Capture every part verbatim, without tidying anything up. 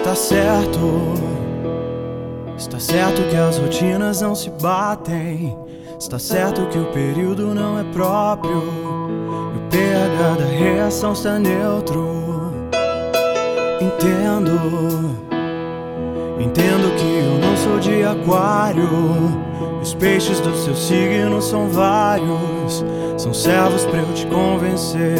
Está certo, está certo que as rotinas não se batem. Está certo que o período não é próprio e o pH da reação está neutro. Entendo, entendo que eu não sou de aquário. Os peixes do seu signo são vários, são servos pra eu te convencer.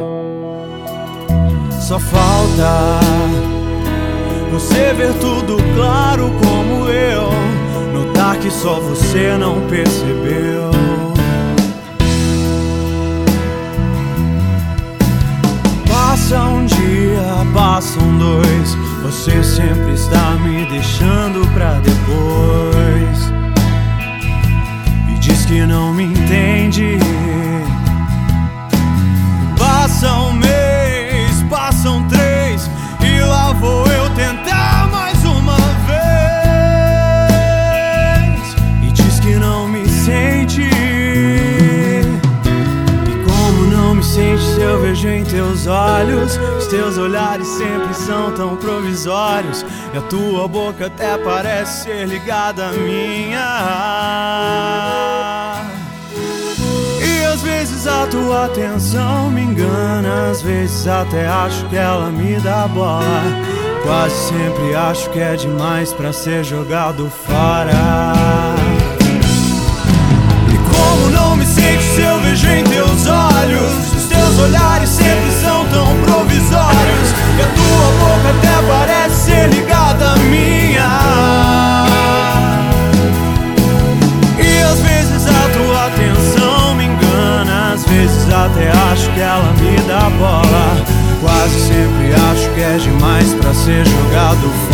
Só falta você ver tudo claro como eu, notar que só você não percebeu. Passa um dia, passam dois, você sempre está me deixando pra depois e diz que não me entende. Passa um mês, passam três, e lá vou eu tentar mais uma vez e diz que não me sente. E como não me sente se eu vejo em teus olhos? Os teus olhares sempre são tão provisórios e a tua boca até parece ser ligada à minha. E às vezes a tua atenção me engana, às vezes até acho que ela me dá bola. Quase sempre acho que é demais pra ser jogado fora. E como não me sente se eu vejo em teus olhos? Os teus olhares sempre são tão provisórios e a tua boca até parece ser ligada à minha. E às vezes a tua atenção me engana, às vezes até acho que ela me dá bola. Quase sempre acho que é demais pra ser jogado